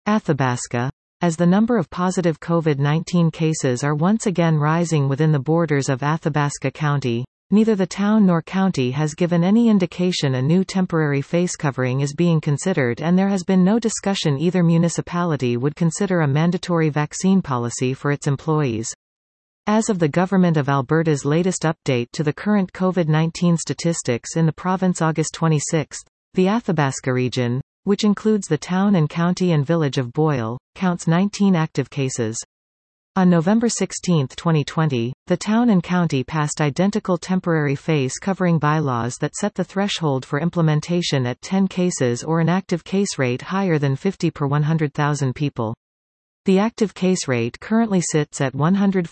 Athabasca. As the number of positive COVID-19 cases are once again rising within the borders of Athabasca County, neither the town nor county has given any indication a new temporary face covering is being considered, and there has been no discussion either municipality would consider a mandatory vaccine policy for its employees. As of the Government of Alberta's latest update to the current COVID-19 statistics in the province August 26, the Athabasca region, which includes the town and county and village of Boyle, counts 19 active cases. On November 16, 2020, the town and county passed identical temporary face covering bylaws that set the threshold for implementation at 10 cases or an active case rate higher than 50 per 100,000 people. The active case rate currently sits at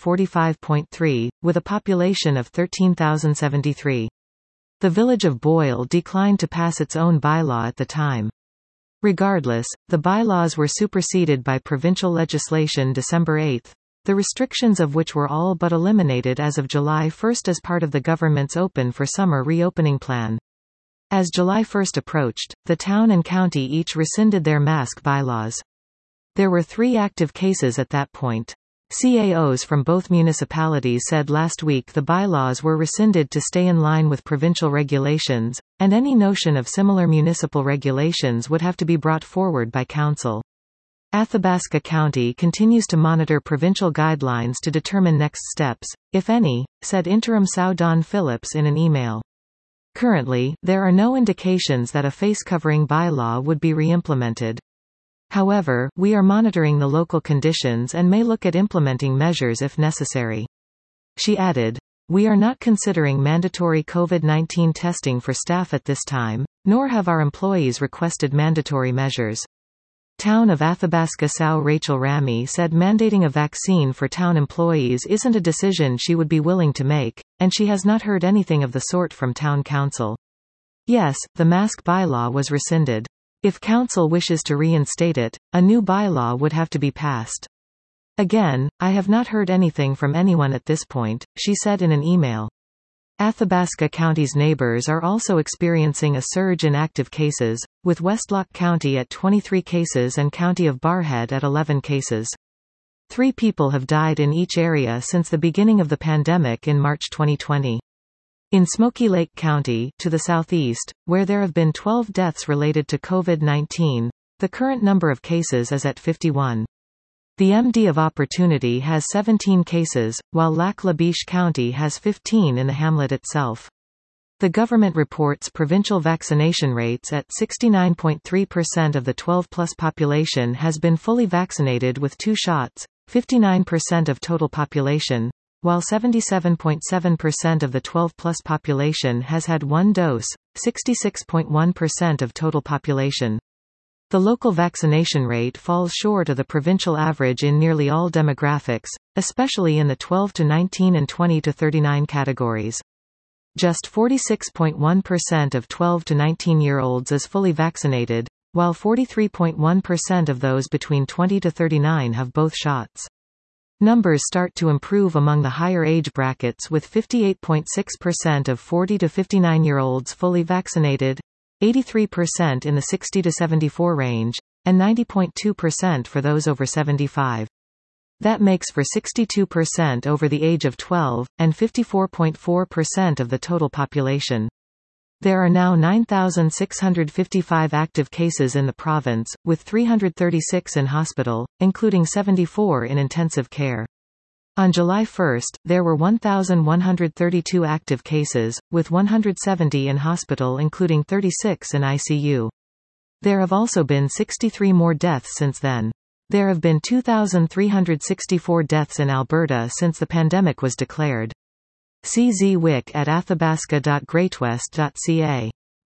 145.3, with a population of 13,073. The village of Boyle declined to pass its own bylaw at the time. Regardless, the bylaws were superseded by provincial legislation December 8, the restrictions of which were all but eliminated as of July 1 as part of the government's Open for Summer reopening plan. As July 1 approached, the town and county each rescinded their mask bylaws. There were 3 active cases at that point. CAOs from both municipalities said last week the bylaws were rescinded to stay in line with provincial regulations, and any notion of similar municipal regulations would have to be brought forward by council. Athabasca County continues to monitor provincial guidelines to determine next steps, if any, said Interim São Don Phillips in an email. Currently, there are no indications that a face covering bylaw would be re-implemented. However, we are monitoring the local conditions and may look at implementing measures if necessary. She added, "We are not considering mandatory COVID-19 testing for staff at this time, nor have our employees requested mandatory measures." Town of Athabasca São Rachel Ramy said mandating a vaccine for town employees isn't a decision she would be willing to make, and she has not heard anything of the sort from town council. Yes, the mask bylaw was rescinded. If council wishes to reinstate it, a new bylaw would have to be passed. Again, I have not heard anything from anyone at this point, she said in an email. Athabasca County's neighbors are also experiencing a surge in active cases, with Westlock County at 23 cases and County of Barrhead at 11 cases. 3 people have died in each area since the beginning of the pandemic in March 2020. In Smoky Lake County, to the southeast, where there have been 12 deaths related to COVID-19, the current number of cases is at 51. The MD of Opportunity has 17 cases, while Lac La Biche County has 15 in the hamlet itself. The government reports provincial vaccination rates at 69.3% of the 12-plus population has been fully vaccinated with 2 shots, 59% of total population, while 77.7% of the 12-plus population has had 1 dose, 66.1% of total population. The local vaccination rate falls short of the provincial average in nearly all demographics, especially in the 12 to 19 and 20 to 39 categories. Just 46.1% of 12 to 19-year-olds is fully vaccinated, while 43.1% of those between 20 to 39 have both shots. Numbers start to improve among the higher age brackets, with 58.6% of 40 to 59-year-olds fully vaccinated, 83% in the 60 to 74 range, and 90.2% for those over 75. That makes for 62% over the age of 12, and 54.4% of the total population. There are now 9,655 active cases in the province, with 336 in hospital, including 74 in intensive care. On July 1, there were 1,132 active cases, with 170 in hospital including 36 in ICU. There have also been 63 more deaths since then. There have been 2,364 deaths in Alberta since the pandemic was declared. CZ Wick at athabasca.greatwest.ca